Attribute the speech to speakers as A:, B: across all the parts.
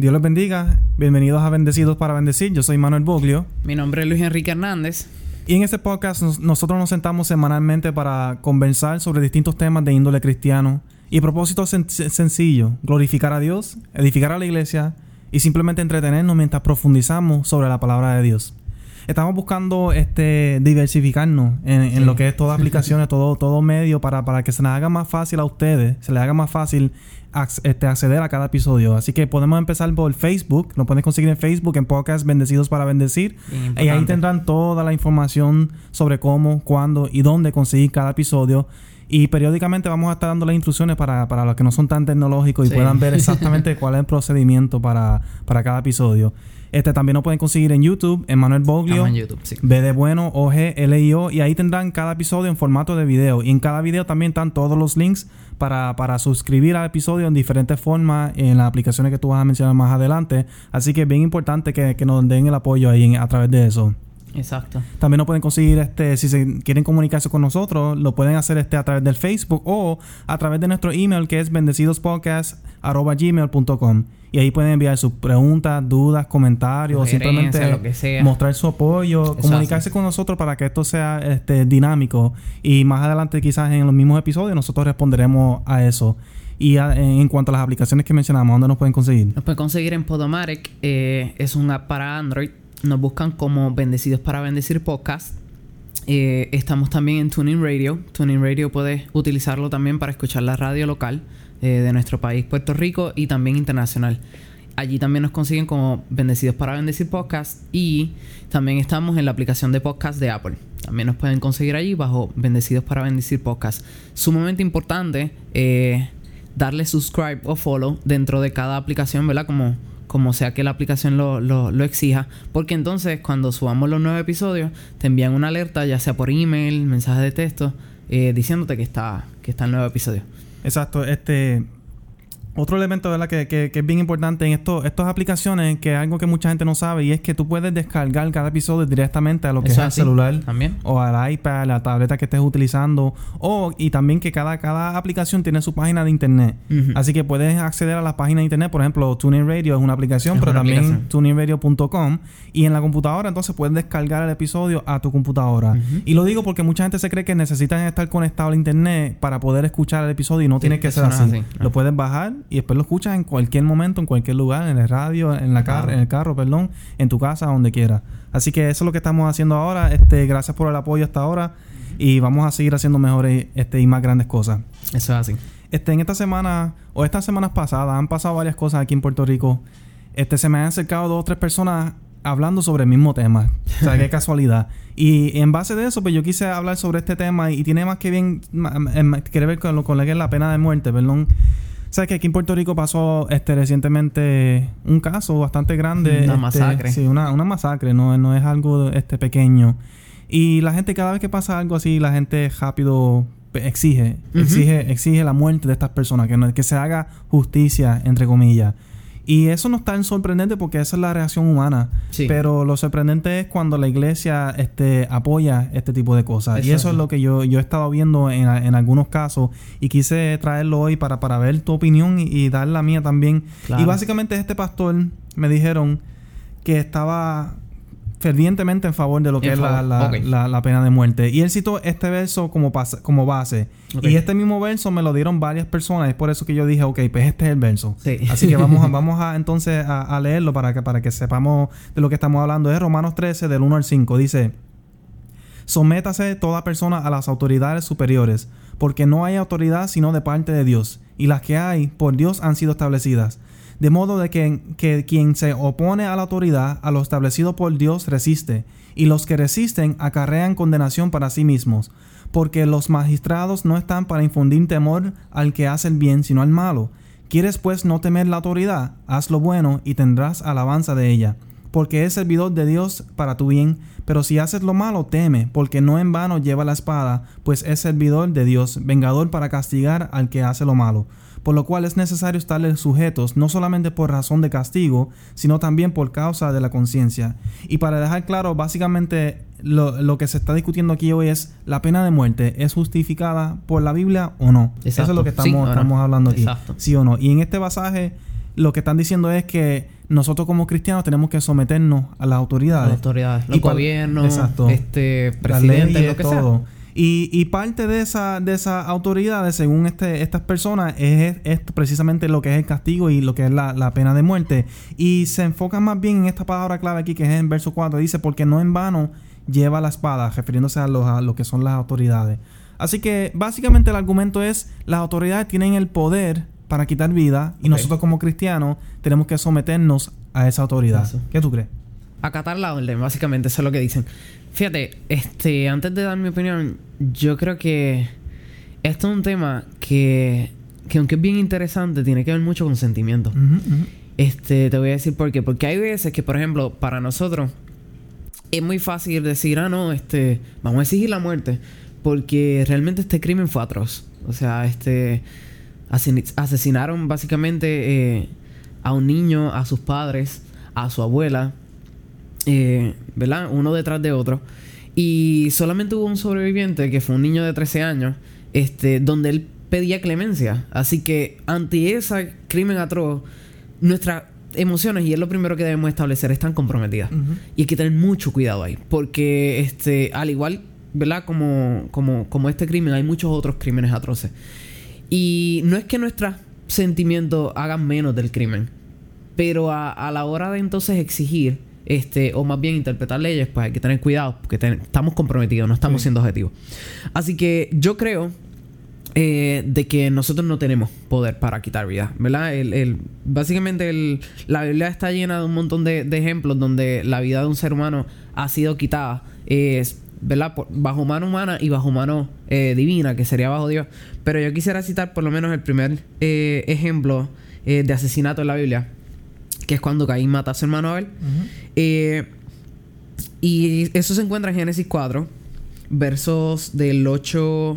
A: Dios los bendiga. Bienvenidos a Bendecidos para Bendecir. Yo soy Manuel Boglio.
B: Mi nombre es Luis Enrique Hernández.
A: Y en este podcast nosotros nos sentamos semanalmente para conversar sobre distintos temas de índole cristiano. Y el propósito es sencillo: glorificar a Dios, edificar a la iglesia y simplemente entretenernos mientras profundizamos sobre la palabra de Dios. Estamos buscando diversificarnos en lo que es todas aplicaciones, todo medio para que se les haga más fácil a ustedes, se les haga más fácil acceder a cada episodio. Así que podemos empezar por Facebook. Lo pueden conseguir en Facebook, en Podcast Bendecidos para Bendecir. Y ahí tendrán toda la información sobre cómo, cuándo y dónde conseguir cada episodio. Y periódicamente vamos a estar dando las instrucciones para los que no son tan tecnológicos y puedan ver exactamente cuál es el procedimiento para cada episodio. También lo pueden conseguir en YouTube, en Manuel Boglio,
B: en YouTube, sí.
A: B de bueno, OGLIO, y ahí tendrán cada episodio en formato de video. Y en cada video también están todos los links para suscribir al episodio en diferentes formas en las aplicaciones que tú vas a mencionar más adelante. Así que es bien importante que nos den el apoyo ahí a través de eso.
B: Exacto.
A: También lo pueden conseguir, si se quieren comunicarse con nosotros, lo pueden hacer a través del Facebook o a través de nuestro email, que es bendecidospodcast@gmail.com. Y ahí pueden enviar sus preguntas, dudas, comentarios, o simplemente
B: lo que sea,
A: mostrar su apoyo,
B: exacto,
A: comunicarse con nosotros para que esto sea dinámico. Y más adelante, quizás en los mismos episodios, nosotros responderemos a eso. Y en cuanto a las aplicaciones que mencionamos, ¿dónde nos pueden conseguir?
B: Nos pueden conseguir en Podomatic. Es un app para Android. Nos buscan como Bendecidos para Bendecir Podcast. Estamos también en TuneIn Radio. TuneIn Radio puedes utilizarlo también para escuchar la radio local de nuestro país, Puerto Rico, y también internacional. Allí también nos consiguen como Bendecidos para Bendecir Podcast. Y también estamos en la aplicación de podcast de Apple. También nos pueden conseguir allí bajo Bendecidos para Bendecir Podcast. Sumamente importante darle subscribe o follow dentro de cada aplicación, ¿verdad? Como sea que la aplicación lo exija. Porque entonces cuando subamos los nuevos episodios te envían una alerta, ya sea por email, mensaje de texto, diciéndote que está el nuevo episodio.
A: Exacto. Otro elemento, ¿verdad?, que es bien importante en estas aplicaciones, que es algo que mucha gente no sabe, y es que tú puedes descargar cada episodio directamente a lo que es el celular también, o al iPad, la tableta que estés utilizando, y también que cada aplicación tiene su página de internet. Uh-huh. Así que puedes acceder a la página de internet. Por ejemplo, TuneIn Radio es una aplicación, pero también TuneInRadio.com, y en la computadora entonces puedes descargar el episodio a tu computadora. Uh-huh. Y lo digo porque mucha gente se cree que necesitan estar conectado al internet para poder escuchar el episodio, y no tiene que ser así. Lo puedes bajar y después lo escuchas en cualquier momento, en cualquier lugar, en el radio, en el carro, en tu casa, donde quieras. Así que eso es lo que estamos haciendo ahora. Gracias por el apoyo hasta ahora, y vamos a seguir haciendo mejores y más grandes cosas.
B: Eso es así.
A: En esta semana o estas semanas pasadas han pasado varias cosas aquí en Puerto Rico. Se me han acercado 2 o 3 personas hablando sobre el mismo tema. O sea, qué casualidad. Y en base de eso, pues yo quise hablar sobre este tema, y tiene más que ver con lo que es la pena de muerte, perdón. Sabes que aquí en Puerto Rico pasó recientemente un caso bastante grande.
B: Una masacre.
A: Sí, una masacre. No es algo pequeño. Y la gente, cada vez que pasa algo así, la gente rápido exige la muerte de estas personas, que se haga justicia, entre comillas. Y eso no es tan sorprendente porque esa es la reacción humana. Sí. Pero lo sorprendente es cuando la iglesia apoya este tipo de cosas. Exacto. Y eso es lo que yo he estado viendo en algunos casos. Y quise traerlo hoy para ver tu opinión y dar la mía también. Claro. Y básicamente este pastor me dijeron que estaba fervientemente en favor de lo que es la pena de muerte. Y él citó este verso como base. Okay. Y este mismo verso me lo dieron varias personas. Es por eso que yo dije, pues este es el verso. Sí. Así que vamos a entonces a leerlo para que sepamos de lo que estamos hablando. Es Romanos 13, del 1 al 5. Dice: sométase toda persona a las autoridades superiores, porque no hay autoridad sino de parte de Dios, y las que hay por Dios han sido establecidas. De modo de que quien se opone a la autoridad, a lo establecido por Dios, resiste, y los que resisten acarrean condenación para sí mismos, porque los magistrados no están para infundir temor al que hace el bien, sino al malo. ¿Quieres pues no temer la autoridad? Haz lo bueno y tendrás alabanza de ella, porque es servidor de Dios para tu bien. Pero si haces lo malo, teme, porque no en vano lleva la espada, pues es servidor de Dios, vengador para castigar al que hace lo malo. Por lo cual es necesario estarles sujetos, no solamente por razón de castigo, sino también por causa de la conciencia. Y para dejar claro, básicamente lo que se está discutiendo aquí hoy es: ¿la pena de muerte es justificada por la Biblia o no? Exacto. Eso es lo que estamos hablando aquí. Exacto. ¿Sí o no? Y en este pasaje lo que están diciendo es que nosotros como cristianos tenemos que someternos a las autoridades. A las
B: autoridades. Los gobiernos,
A: exacto,
B: presidentes, leyes, lo que todo. Sea.
A: Y parte de esas autoridades, según estas personas, es precisamente lo que es el castigo y lo que es la pena de muerte. Y se enfoca más bien en esta palabra clave aquí, que es en verso 4. Dice, porque no en vano lleva la espada, refiriéndose a lo que son las autoridades. Así que básicamente el argumento es, las autoridades tienen el poder para quitar vida y nosotros como cristianos tenemos que someternos a esa autoridad. Eso. ¿Qué tú crees?
B: Acatar la orden, básicamente, eso es lo que dicen. Fíjate, antes de dar mi opinión, yo creo que esto es un tema que aunque es bien interesante, tiene que ver mucho con sentimientos. Te voy a decir por qué. Porque hay veces que, por ejemplo, para nosotros es muy fácil decir, no, vamos a exigir la muerte, porque realmente este crimen fue atroz. O sea, asesinaron básicamente a un niño, a sus padres, a su abuela, ¿verdad? Uno detrás de otro. Y solamente hubo un sobreviviente, que fue un niño de 13 años, donde él pedía clemencia. Así que ante ese crimen atroz, nuestras emociones, y es lo primero que debemos establecer, están comprometidas. Y hay que tener mucho cuidado ahí. Porque al igual, ¿verdad? Como este crimen, hay muchos otros crímenes atroces. Y no es que nuestros sentimientos hagan menos del crimen, pero a la hora de entonces exigir, o más bien interpretar leyes, pues hay que tener cuidado, porque estamos comprometidos, no estamos siendo objetivos. Así que yo creo de que nosotros no tenemos poder para quitar vida, ¿verdad? Básicamente la Biblia está llena de un montón de ejemplos donde la vida de un ser humano ha sido quitada, ¿verdad? Bajo mano humana y bajo mano divina, que sería bajo Dios. Pero yo quisiera citar por lo menos el primer ejemplo de asesinato en la Biblia, que es cuando Caín mata a su hermano Abel. Y eso se encuentra en Génesis 4, versos del 8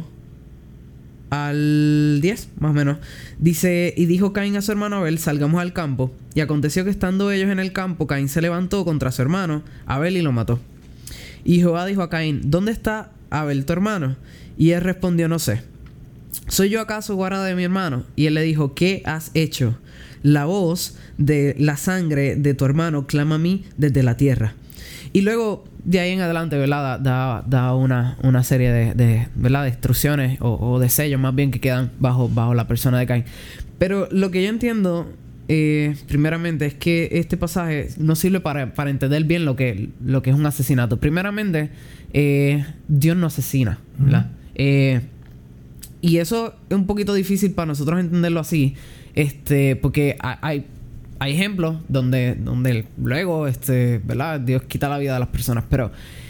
B: al 10, más o menos. Dice, y dijo Caín a su hermano Abel, salgamos al campo. Y aconteció que estando ellos en el campo, Caín se levantó contra su hermano Abel y lo mató. Y Jehová dijo a Caín, ¿dónde está Abel tu hermano? Y él respondió, no sé. ¿Soy yo acaso guarda de mi hermano? Y él le dijo, ¿qué has hecho? La voz de la sangre de tu hermano clama a mí desde la tierra. Y luego, de ahí en adelante, ¿verdad? Da una serie de ¿verdad? De instrucciones o de sellos más bien que quedan bajo la persona de Caín. Pero lo que yo entiendo, primeramente, es que este pasaje no sirve para entender bien lo que es un asesinato. Primeramente, Dios no asesina, ¿verdad? Y eso es un poquito difícil para nosotros entenderlo así, porque hay ejemplos donde luego, ¿verdad? Dios quita la vida de las personas, pero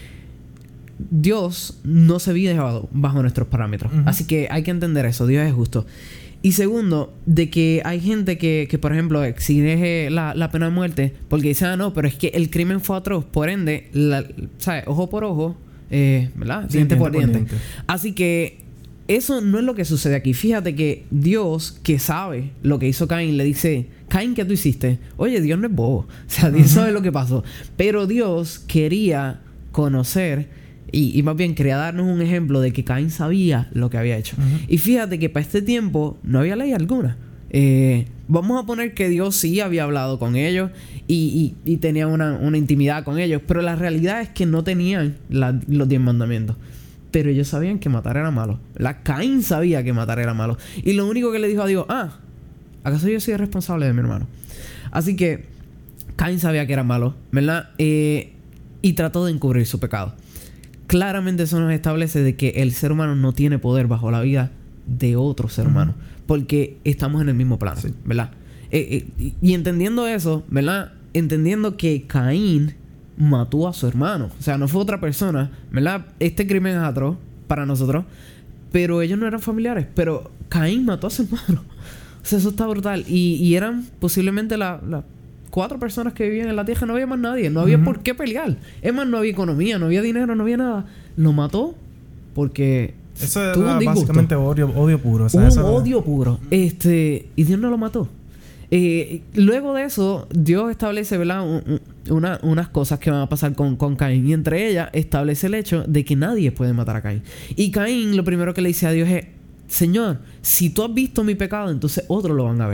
B: Dios no se vive bajo nuestros parámetros. Así que hay que entender eso. Dios es justo. Y segundo, de que hay gente que por ejemplo, exige la pena de muerte porque dice, no, pero es que el crimen fue atroz. Por ende, ¿sabes? Ojo por ojo, ¿verdad? Sí, diente por diente. Así que eso no es lo que sucede aquí. Fíjate que Dios, que sabe lo que hizo Caín, le dice, Caín, ¿qué tú hiciste? Oye, Dios no es bobo. O sea, Dios sabe lo que pasó. Pero Dios quería conocer y más bien quería darnos un ejemplo de que Caín sabía lo que había hecho. Y fíjate que para este tiempo no había ley alguna. Vamos a poner que Dios sí había hablado con ellos y tenía una intimidad con ellos. Pero la realidad es que no tenían los 10 mandamientos. Pero ellos sabían que matar era malo. Caín sabía que matar era malo. Y lo único que le dijo a Dios, ¿acaso yo soy responsable de mi hermano? Así que Caín sabía que era malo, ¿verdad? Y trató de encubrir su pecado. Claramente eso nos establece de que el ser humano no tiene poder bajo la vida de otro ser humano. Porque estamos en el mismo plano, sí, ¿verdad? Y entendiendo eso, ¿verdad? Entendiendo que Caín mató a su hermano. O sea, no fue otra persona, ¿verdad? Este crimen es atroz para nosotros, pero ellos no eran familiares. Pero Caín mató a su hermano. O sea, eso está brutal. Y eran posiblemente las 4 personas que vivían en la tierra. No había más nadie. No había por qué pelear. Es más, no había economía, no había dinero, no había nada. Lo mató porque
A: eso era básicamente odio puro. O sea,
B: odio puro. Y Dios no lo mató. Luego de eso, Dios establece, ¿verdad? Unas cosas que van a pasar con Caín. Y entre ellas establece el hecho de que nadie puede matar a Caín. Y Caín lo primero que le dice a Dios es, Señor, si tú has visto mi pecado, entonces otros lo van a ver.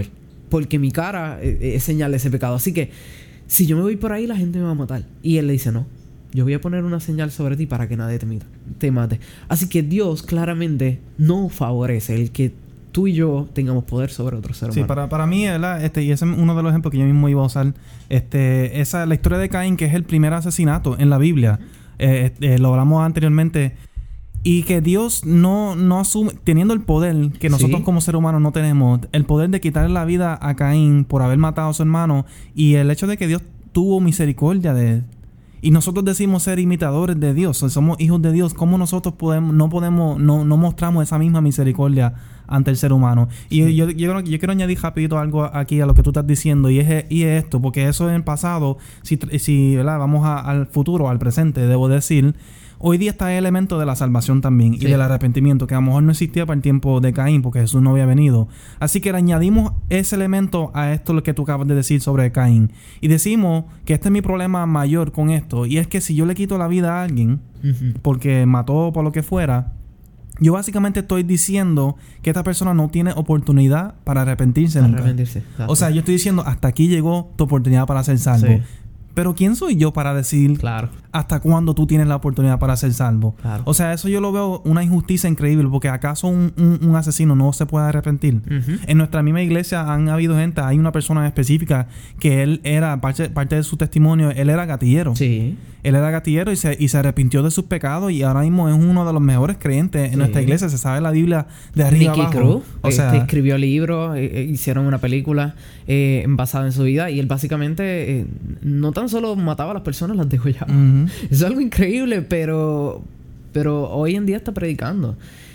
B: porque mi cara es señal de ese pecado. Así que si yo me voy por ahí, la gente me va a matar. Y él le dice, no, yo voy a poner una señal sobre ti para que nadie te mate. Así que Dios claramente no favorece el que tú y yo tengamos poder sobre otro ser humano.
A: Sí, para mí, ¿verdad? Y ese es uno de los ejemplos que yo mismo iba a usar. La historia de Caín, que es el primer asesinato en la Biblia. Lo hablamos anteriormente. Y que Dios no asume, teniendo el poder que nosotros como seres humanos no tenemos, el poder de quitarle la vida a Caín por haber matado a su hermano, y el hecho de que Dios tuvo misericordia de él. Y nosotros decimos ser imitadores de Dios, somos hijos de Dios. ¿Cómo nosotros no mostramos esa misma misericordia ante el ser humano? Y yo quiero añadir rapidito algo aquí a lo que tú estás diciendo, y es esto, porque eso en el pasado, si ¿verdad? Vamos al futuro, al presente, debo decir, hoy día está el elemento de la salvación también, y del arrepentimiento, que a lo mejor no existía para el tiempo de Caín, porque Jesús no había venido. Así que le añadimos ese elemento a esto lo que tú acabas de decir sobre Caín. Y decimos que este es mi problema mayor con esto, y es que si yo le quito la vida a alguien, porque mató por lo que fuera, yo básicamente estoy diciendo que esta persona no tiene oportunidad para arrepentirse nunca. O sea, yo estoy diciendo, hasta aquí llegó tu oportunidad para ser salvo. Sí. Pero ¿quién soy yo para decir hasta cuándo tú tienes la oportunidad para ser salvo? Claro. O sea, eso yo lo veo una injusticia increíble, porque ¿acaso un asesino no se puede arrepentir? En nuestra misma iglesia han habido gente, hay una persona específica que él era, parte de su testimonio, él era gatillero. Sí. Él era gatillero y se arrepintió de sus pecados, y ahora mismo es uno de los mejores creyentes en nuestra iglesia. Se sabe la Biblia de arriba
B: Nicky
A: abajo.
B: Cruz, o sea, escribió libros, hicieron una película basada en su vida, y él básicamente no tan solo mataba a las personas, las degollaba. Eso es algo increíble, pero hoy en día está predicando.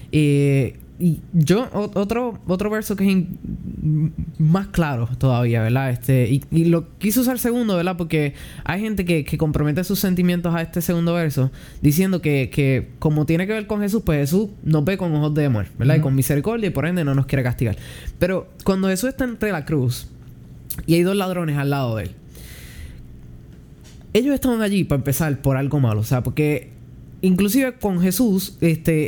B: Y yo, otro verso que es más claro todavía, ¿verdad? Y lo quise usar segundo, ¿verdad? Porque hay gente que compromete sus sentimientos a este segundo verso, diciendo que como tiene que ver con Jesús, pues Jesús nos ve con ojos de amor, ¿verdad? Y con misericordia, y por ende no nos quiere castigar. Pero cuando Jesús está entre la cruz y hay dos ladrones al lado de él, ellos estaban allí para empezar por algo malo, o sea, porque inclusive con Jesús,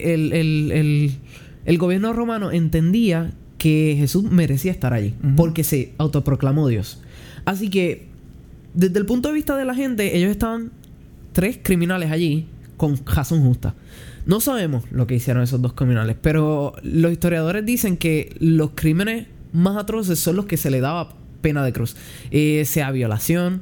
B: el gobierno romano entendía que Jesús merecía estar allí, porque se autoproclamó Dios. Así que, desde el punto de vista de la gente, ellos estaban 3 criminales allí con razón justa. No sabemos lo que hicieron esos 2 criminales, pero los historiadores dicen que los crímenes más atroces son los que se le daba pena de cruz. Sea violación,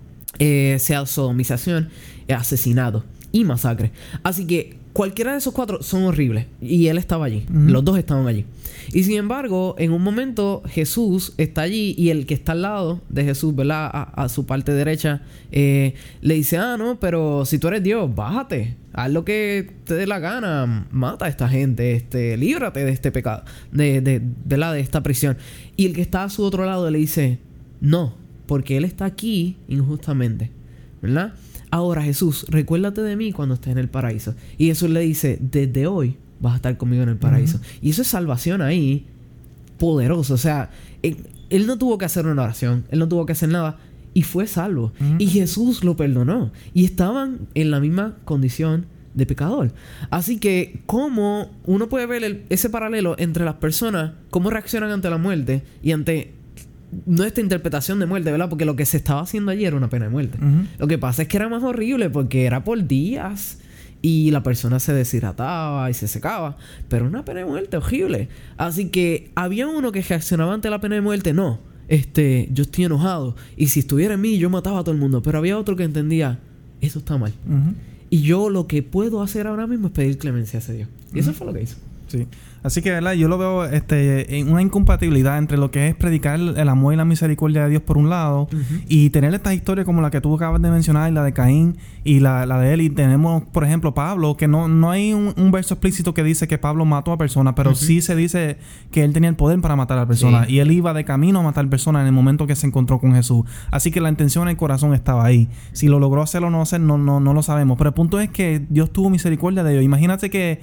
B: sea sodomización, asesinato y masacre. Así que cualquiera de esos 4 son horribles, y él estaba allí. Los 2 estaban allí. Y sin embargo, en un momento Jesús está allí, y el que está al lado de Jesús, ¿verdad? A su parte derecha, le dice, no, pero si tú eres Dios, bájate, haz lo que te dé la gana, mata a esta gente, líbrate de este pecado, de esta prisión. Y el que está a su otro lado le dice, no, porque él está aquí injustamente, ¿verdad? Ahora, Jesús, recuérdate de mí cuando estés en el paraíso. Y Jesús le dice, desde hoy vas a estar conmigo en el paraíso. Y eso es salvación ahí, poderoso. O sea, él no tuvo que hacer una oración, él no tuvo que hacer nada, y fue salvo. Y Jesús lo perdonó. Y estaban en la misma condición de pecador. Así que, ¿cómo uno puede ver ese paralelo entre las personas, cómo reaccionan ante la muerte y ante nuestra interpretación de muerte, ¿verdad? Porque lo que se estaba haciendo allí era una pena de muerte. Lo que pasa es que era más horrible porque era por días y la persona se deshidrataba y se secaba, pero una pena de muerte horrible. Así que había uno que reaccionaba ante la pena de muerte, no, yo estoy enojado, y si estuviera en mí yo mataba a todo el mundo. Pero había otro que entendía, eso está mal, y yo lo que puedo hacer ahora mismo es pedir clemencia a ese Dios. Y eso fue lo que hizo.
A: Sí. Así que, ¿verdad? Yo lo veo en una incompatibilidad entre lo que es predicar el amor y la misericordia de Dios por un lado, y tener estas historias como la que tú acabas de mencionar, la de Caín y la de él. Y tenemos, por ejemplo, Pablo, que no hay un verso explícito que dice que Pablo mató a personas, pero sí se dice que él tenía el poder para matar a personas. Y él iba de camino a matar personas en el momento que se encontró con Jesús. Así que la intención en el corazón estaba ahí. Si lo logró hacer o no hacer, no lo sabemos. Pero el punto es que Dios tuvo misericordia de ellos. Imagínate que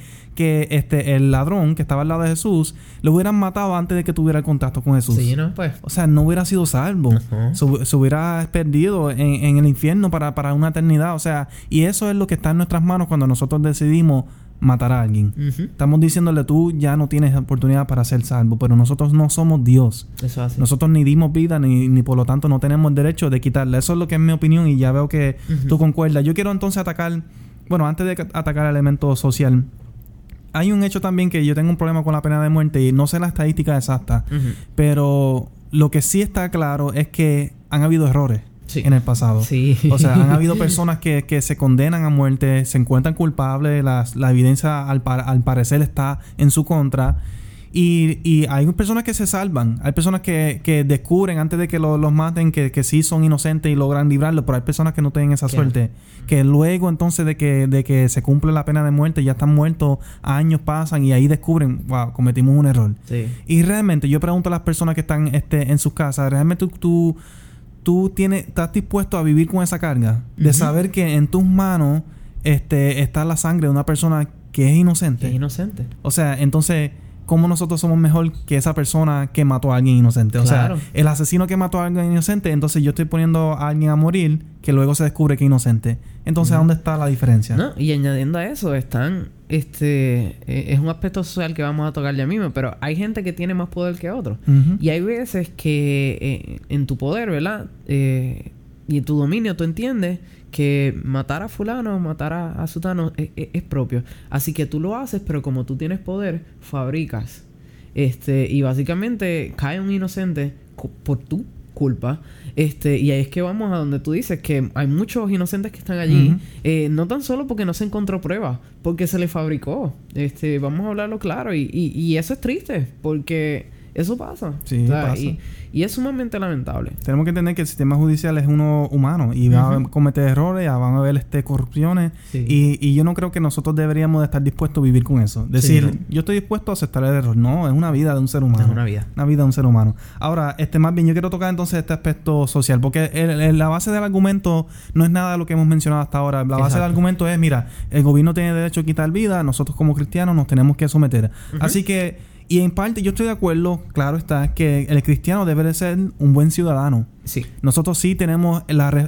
A: el ladrón que estaba al lado de Jesús lo hubieran matado antes de que tuviera el contacto con Jesús.
B: Sí, ¿no? Pues.
A: O sea, no hubiera sido salvo. Se hubiera perdido en el infierno para una eternidad. O sea, y eso es lo que está en nuestras manos cuando nosotros decidimos matar a alguien.
B: Ujú.
A: Estamos diciéndole, tú ya no tienes oportunidad para ser salvo, pero nosotros no somos Dios.
B: Eso es así.
A: Nosotros ni dimos vida, ni por lo tanto no tenemos el derecho de quitarle. Eso es lo que es mi opinión y ya veo que tú concuerdas. Yo quiero entonces atacar, bueno, antes de atacar el elemento social, hay un hecho también que yo tengo un problema con la pena de muerte y no sé la estadística exacta, pero lo que sí está claro es que han habido errores en el pasado.
B: Sí.
A: O sea, han habido personas que se condenan a muerte, se encuentran culpables, la evidencia al parecer está en su contra. Y hay personas que se salvan. Hay personas que descubren antes de que los maten que sí son inocentes y logran librarlo. Pero hay personas que no tienen esa suerte. Que luego entonces de que se cumple la pena de muerte, ya están muertos, años pasan y ahí descubren, wow, cometimos un error.
B: Sí.
A: Y realmente yo pregunto a las personas que están en sus casas, ¿realmente tú estás dispuesto a vivir con esa carga? De saber que en tus manos está la sangre de una persona que es inocente.
B: Es inocente.
A: O sea, entonces, ¿cómo nosotros somos mejor que esa persona que mató a alguien inocente? O
B: Claro.
A: sea, el asesino que mató a alguien inocente, entonces yo estoy poniendo a alguien a morir que luego se descubre que es inocente. Entonces, ¿dónde está la diferencia?
B: No, y añadiendo a eso, están... es un aspecto social que vamos a tocar ya mismo, pero hay gente que tiene más poder que otros. Y hay veces que en tu poder, ¿verdad? Y en tu dominio tú entiendes que matar a fulano, matar a sutano es propio. Así que tú lo haces, pero como tú tienes poder, fabricas. Y básicamente cae un inocente por tu culpa. Y ahí es que vamos a donde tú dices que hay muchos inocentes que están allí. No tan solo porque no se encontró prueba, porque se le fabricó. Vamos a hablarlo claro. Y eso es triste, porque eso pasa.
A: Sí, pasa.
B: Y es sumamente lamentable.
A: Tenemos que entender que el sistema judicial es uno humano y va a cometer errores, van a haber corrupciones.
B: Sí.
A: Y yo no creo que nosotros deberíamos de estar dispuestos a vivir con eso. Decir,
B: Sí, ¿no?
A: yo estoy dispuesto a aceptar el error. No, es una vida de un ser humano.
B: Es una vida.
A: Una vida de un ser humano. Ahora, más bien, yo quiero tocar entonces este aspecto social, porque la base del argumento no es nada de lo que hemos mencionado hasta ahora. La base del argumento es, mira, el gobierno tiene derecho a quitar vida, nosotros como cristianos nos tenemos que someter. Así que, y en parte yo estoy de acuerdo, claro está, que el cristiano debe de ser un buen ciudadano.
B: Sí.
A: Nosotros sí tenemos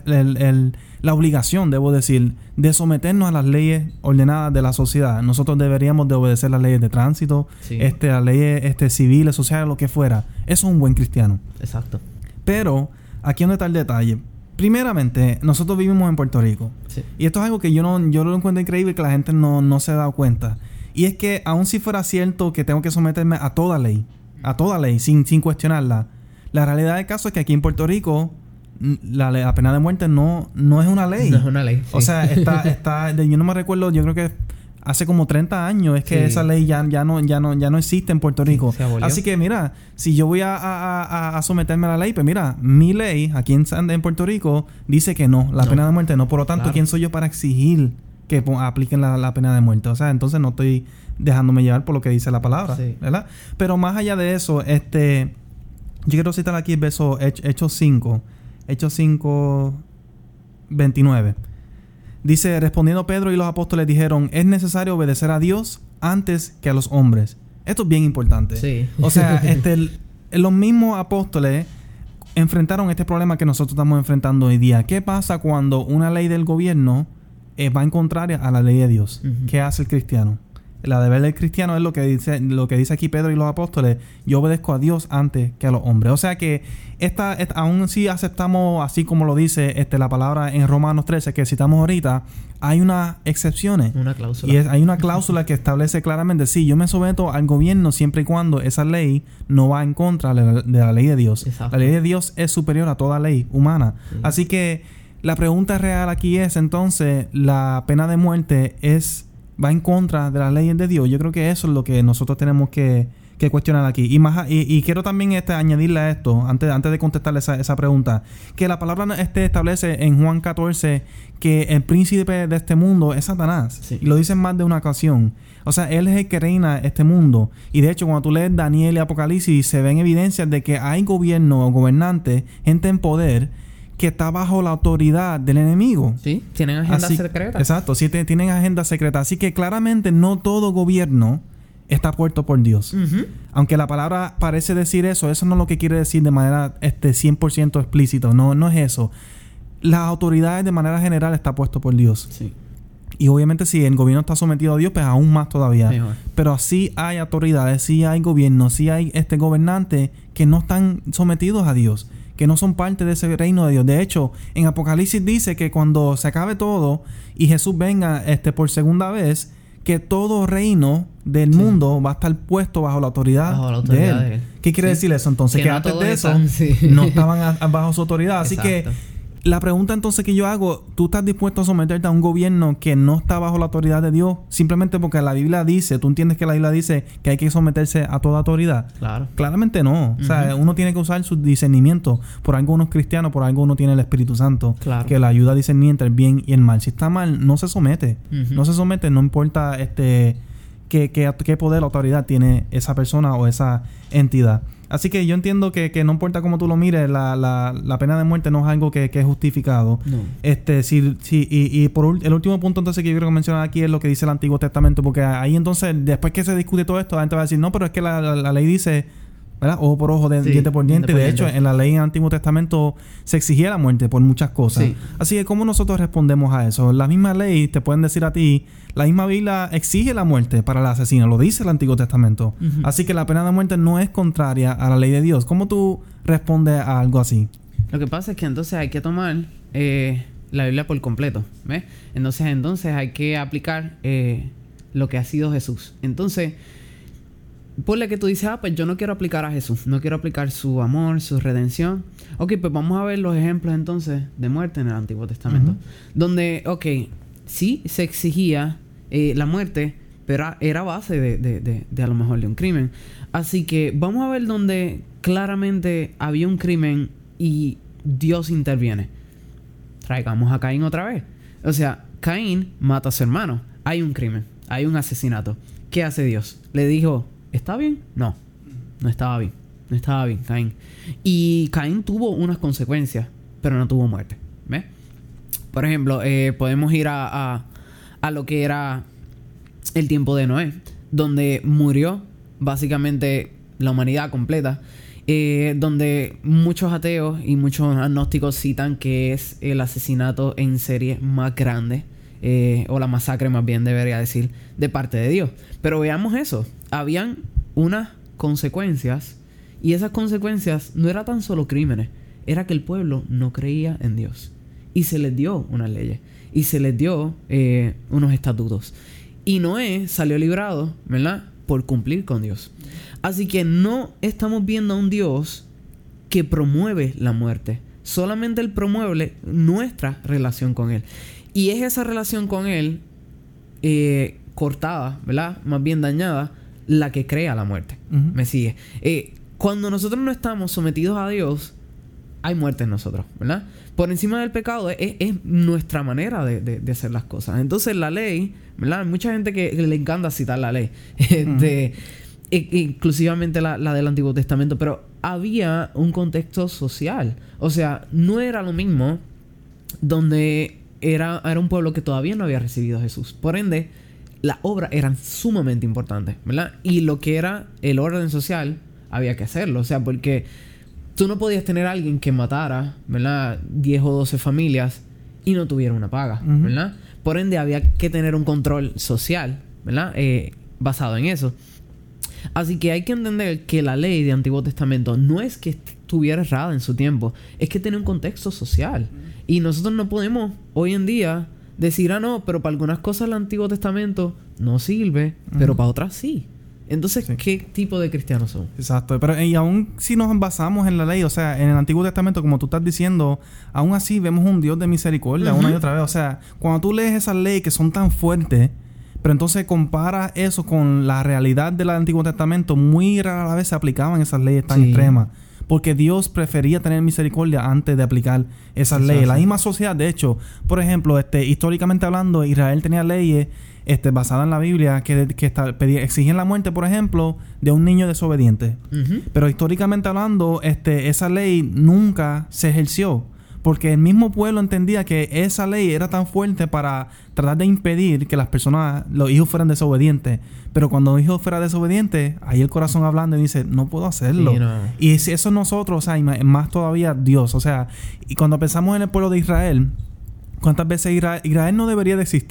A: la obligación, debo decir, de someternos a las leyes ordenadas de la sociedad. Nosotros deberíamos de obedecer las leyes de tránsito,
B: Sí.
A: las leyes civiles, sociales, lo que fuera. Eso es un buen cristiano.
B: Exacto.
A: Pero, aquí donde está el detalle. Primeramente, nosotros vivimos en Puerto Rico.
B: Sí.
A: Y esto es algo que yo lo encuentro increíble que la gente no se ha dado cuenta. Y es que, aun si fuera cierto que tengo que someterme a toda ley, sin cuestionarla, la realidad del caso es que aquí en Puerto Rico la pena de muerte no es una ley.
B: No es una ley. Sí.
A: O sea, yo no me recuerdo, yo creo que hace como 30 años es que esa ley ya no existe en Puerto Rico.
B: Se abolió.
A: Así que mira, si yo voy a someterme a la ley, pues mira, mi ley aquí en Puerto Rico dice que no, la pena de muerte no. Por lo tanto,
B: Claro.
A: ¿quién soy yo para exigir que apliquen la pena de muerte? O sea, entonces no estoy dejándome llevar por lo que dice la palabra,
B: Sí.
A: ¿verdad? Pero más allá de eso, yo quiero citar aquí el verso Hechos 5, 29. Dice, respondiendo Pedro y los apóstoles dijeron, es necesario obedecer a Dios antes que a los hombres. Esto es bien importante.
B: Sí.
A: O sea, los mismos apóstoles enfrentaron este problema que nosotros estamos enfrentando hoy día. ¿Qué pasa cuando una ley del gobierno va en contraria a la ley de Dios? ¿Qué hace el cristiano? La deber del cristiano es lo que dice aquí Pedro y los apóstoles. Yo obedezco a Dios antes que a los hombres. O sea que aún si aceptamos, así como lo dice la palabra en Romanos 13 que citamos ahorita, hay unas excepciones.
B: Una cláusula.
A: Y hay una cláusula que establece claramente, sí, yo me someto al gobierno siempre y cuando esa ley no va en contra de la ley de Dios.
B: Exacto.
A: La ley de Dios es superior a toda ley humana.
B: Sí.
A: Así que la pregunta real aquí es, entonces, ¿la pena de muerte va en contra de las leyes de Dios? Yo creo que eso es lo que nosotros tenemos que cuestionar aquí. Y quiero también añadirle a esto, antes de contestarle esa pregunta, que la palabra establece en Juan 14 que el príncipe de este mundo es Satanás.
B: Sí.
A: Y lo dice en más de una ocasión. O sea, él es el que reina este mundo. Y de hecho, cuando tú lees Daniel y Apocalipsis, se ven evidencias de que hay gobierno o gobernantes, gente en poder, que está bajo la autoridad del enemigo.
B: Sí, tienen agendas secretas.
A: Exacto, sí, tienen agendas secretas. Así que claramente no todo gobierno está puesto por Dios. Aunque la palabra parece decir eso no es lo que quiere decir de manera 100% explícito. No es eso. Las autoridades de manera general está puesto por Dios.
B: Sí.
A: Y obviamente si el gobierno está sometido a Dios, pues aún más todavía.
B: Mejor.
A: Pero sí hay autoridades, sí hay gobiernos, sí hay gobernantes que no están sometidos a Dios, que no son parte de ese reino de Dios. De hecho, en Apocalipsis dice que cuando se acabe todo y Jesús venga por segunda vez, que todo reino del mundo va a estar puesto bajo la autoridad, de él. ¿Qué quiere decir eso entonces? Que no antes de eso no estaban bajo su autoridad. Así que la pregunta entonces que yo hago, ¿tú estás dispuesto a someterte a un gobierno que no está bajo la autoridad de Dios? Simplemente porque la Biblia dice, ¿tú entiendes que la Biblia dice que hay que someterse a toda autoridad?
B: Claro.
A: Claramente no. O sea, uno tiene que usar su discernimiento. Por algo uno es cristiano, por algo uno tiene el Espíritu Santo.
B: Claro.
A: Que le ayuda a discernir entre el bien y el mal. Si está mal, no se somete. No se somete, no importa qué poder o autoridad tiene esa persona o esa entidad. Así que yo entiendo que no importa cómo tú lo mires, la pena de muerte no es algo que es justificado.
B: No.
A: El último punto entonces que yo quiero mencionar aquí es lo que dice el Antiguo Testamento, porque ahí entonces, después que se discute todo esto, la gente va a decir, no, pero es que la ley dice, ¿verdad? Ojo por ojo, diente por diente. De hecho, en la ley en el Antiguo Testamento se exigía la muerte por muchas cosas. Sí. Así que, ¿cómo nosotros respondemos a eso? La misma ley te pueden decir a ti, la misma Biblia exige la muerte para el asesino, lo dice el Antiguo Testamento. Así que la pena de muerte no es contraria a la ley de Dios. ¿Cómo tú respondes a algo así?
B: Lo que pasa es que entonces hay que tomar la Biblia por completo, ¿ves? Entonces hay que aplicar lo que ha sido Jesús. Entonces, ponle que tú dices, pues yo no quiero aplicar a Jesús, no quiero aplicar su amor, su redención. Ok, pues vamos a ver los ejemplos entonces de muerte en el Antiguo Testamento. Donde, sí se exigía la muerte, pero era base de a lo mejor de un crimen. Así que vamos a ver donde claramente había un crimen y Dios interviene. Traigamos a Caín otra vez. O sea, Caín mata a su hermano. Hay un crimen, hay un asesinato. ¿Qué hace Dios? Le dijo, ¿está bien? No estaba bien. No estaba bien, Caín. Y Caín tuvo unas consecuencias, pero no tuvo muerte. ¿Ves? Por ejemplo, podemos ir a lo que era el tiempo de Noé, donde murió básicamente la humanidad completa, donde muchos ateos y muchos agnósticos citan que es el asesinato en serie más grande, o la masacre más bien debería decir, de parte de Dios. Pero veamos eso, habían unas consecuencias, y esas consecuencias no eran tan solo crímenes, era que el pueblo no creía en Dios. Y se les dio unas leyes. Y se les dio unos estatutos. Y Noé salió librado, ¿verdad? Por cumplir con Dios. Así que no estamos viendo a un Dios que promueve la muerte. Solamente Él promueve nuestra relación con Él. Y es esa relación con Él cortada, ¿verdad? Más bien dañada, la que crea la muerte. ¿Me sigue? Cuando nosotros no estamos sometidos a Dios, hay muerte en nosotros, ¿verdad? Por encima del pecado es nuestra manera de hacer las cosas. Entonces la ley, ¿verdad? Hay mucha gente que le encanta citar la ley, inclusivamente la del Antiguo Testamento, pero había un contexto social. O sea, no era lo mismo donde era un pueblo que todavía no había recibido a Jesús. Por ende, las obras eran sumamente importantes, ¿verdad? Y lo que era el orden social, había que hacerlo. O sea, porque tú no podías tener a alguien que matara, ¿verdad? 10 o 12 familias y no tuviera una paga, ¿verdad? Por ende, había que tener un control social, ¿verdad? Basado en eso. Así que hay que entender que la ley de Antiguo Testamento no es que estuviera errada en su tiempo, es que tiene un contexto social. Y nosotros no podemos hoy en día decir, no, pero para algunas cosas el Antiguo Testamento no sirve, pero para otras sí. Entonces, ¿qué tipo de cristianos son?
A: Exacto. Pero y aún si nos basamos en la ley, o sea, en el Antiguo Testamento, como tú estás diciendo, aún así vemos un Dios de misericordia una y otra vez. O sea, cuando tú lees esas leyes que son tan fuertes, pero entonces comparas eso con la realidad del Antiguo Testamento, muy rara vez se aplicaban esas leyes tan extremas. Porque Dios prefería tener misericordia antes de aplicar esas leyes. La misma sociedad, de hecho, por ejemplo, históricamente hablando, Israel tenía leyes basadas en la Biblia que exigían la muerte, por ejemplo, de un niño desobediente. Pero históricamente hablando, esa ley nunca se ejerció. Porque el mismo pueblo entendía que esa ley era tan fuerte para tratar de impedir que las personas, los hijos fueran desobedientes. Pero cuando los hijos fueran desobedientes, ahí el corazón hablando y dice, no puedo hacerlo. Sí, no. Y eso nosotros, o sea, y más todavía Dios. O sea, y cuando pensamos en el pueblo de Israel, ¿cuántas veces Israel no debería de existir?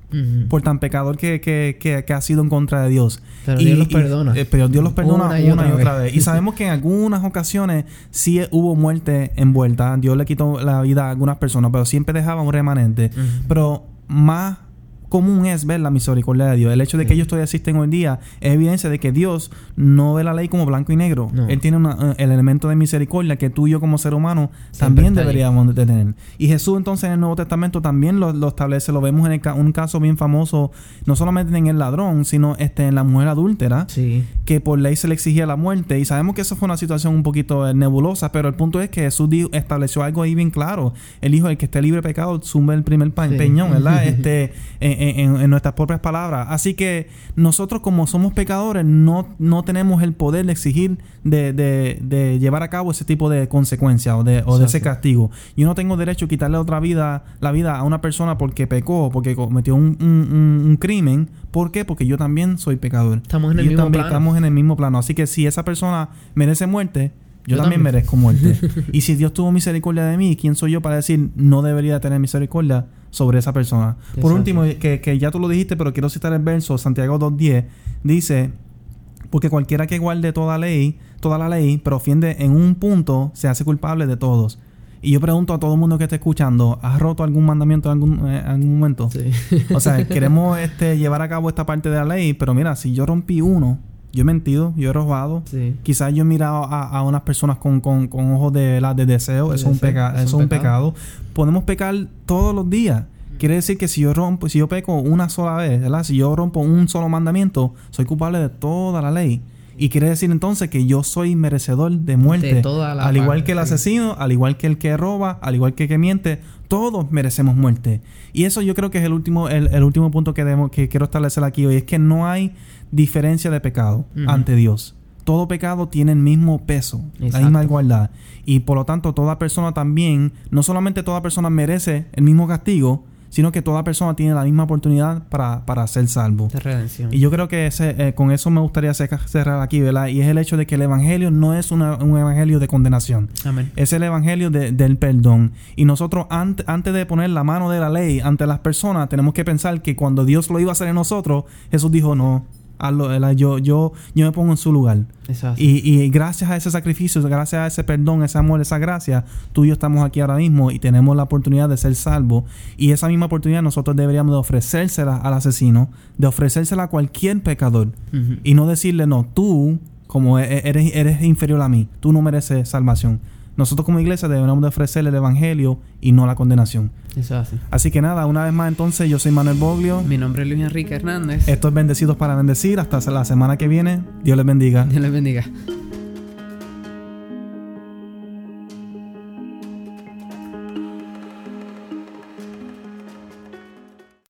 A: por tan pecador que ha sido en contra de Dios.
B: Pero Dios los perdona.
A: Pero Dios los perdona una y otra vez. Y sabemos que en algunas ocasiones sí hubo muerte envuelta. Dios le quitó la vida a algunas personas, pero siempre dejaba un remanente. Pero más común es ver la misericordia de Dios. El hecho de que ellos todavía existen hoy en día es evidencia de que Dios no ve la ley como blanco y negro. No. Él tiene el elemento de misericordia que tú y yo como ser humano también deberíamos de tener. Y Jesús entonces en el Nuevo Testamento también lo establece. Lo vemos en un caso bien famoso, no solamente en el ladrón, sino en la mujer adúltera, que por ley se le exigía la muerte. Y sabemos que eso fue una situación un poquito nebulosa, pero el punto es que Jesús estableció algo ahí bien claro. Él dijo, el que esté libre de pecado, zumbe el primer peñón, ¿verdad? En nuestras propias palabras. Así que nosotros como somos pecadores no tenemos el poder de exigir de llevar a cabo ese tipo de consecuencia o de ese castigo. Yo no tengo derecho a quitarle la vida a una persona porque pecó, porque cometió un crimen. ¿Por qué? Porque yo también soy pecador.
B: Estamos en el mismo plano.
A: Así que si esa persona merece muerte, yo también merezco muerte. Y si Dios tuvo misericordia de mí, ¿quién soy yo para decir no debería tener misericordia sobre esa persona? Exacto. Por último, que ya tú lo dijiste, pero quiero citar el verso, Santiago 2:10, dice, porque cualquiera que guarde toda la ley, pero ofende en un punto, se hace culpable de todos. Y yo pregunto a todo el mundo que esté escuchando, ¿has roto algún mandamiento en algún momento?
B: Sí.
A: O sea, queremos llevar a cabo esta parte de la ley, pero mira, si yo rompí uno, yo he mentido, yo he robado. Sí. Quizás yo he mirado a unas personas con ojos de deseo. Eso es un pecado. Podemos pecar todos los días. Quiere decir que si yo peco una sola vez, ¿verdad? Si yo rompo un solo mandamiento, soy culpable de toda la ley. Y quiere decir entonces que yo soy merecedor de muerte. Al igual que el asesino, al igual que el que roba, al igual que el que miente, todos merecemos muerte. Y eso yo creo que es el último punto que quiero establecer aquí hoy. Es que no hay diferencia de pecado ante Dios. Todo pecado tiene el mismo peso, la misma igualdad. Y por lo tanto, toda persona también, no solamente toda persona merece el mismo castigo, sino que toda persona tiene la misma oportunidad para ser salvo.
B: De redención.
A: Y yo creo que con eso me gustaría cerrar aquí, ¿verdad? Y es el hecho de que el evangelio no es un evangelio de condenación.
B: Amén.
A: Es el evangelio del perdón. Y nosotros antes de poner la mano de la ley ante las personas, tenemos que pensar que cuando Dios lo iba a hacer en nosotros, Jesús dijo, no, hazlo, yo me pongo en su lugar. Y gracias a ese sacrificio, gracias a ese perdón, ese amor, esa gracia, tú y yo estamos aquí ahora mismo y tenemos la oportunidad de ser salvos. Y esa misma oportunidad nosotros deberíamos de ofrecérsela al asesino, de ofrecérsela a cualquier pecador. Y no decirle, no, tú como eres inferior a mí, tú no mereces salvación. Nosotros como iglesia debemos de ofrecerle el evangelio y no la condenación.
B: Eso es así.
A: Así que nada, una vez más entonces, yo soy Manuel Boglio.
B: Mi nombre es Luis Enrique Hernández.
A: Esto es Bendecidos para Bendecir. Hasta la semana que viene. Dios les bendiga.
B: Dios les bendiga.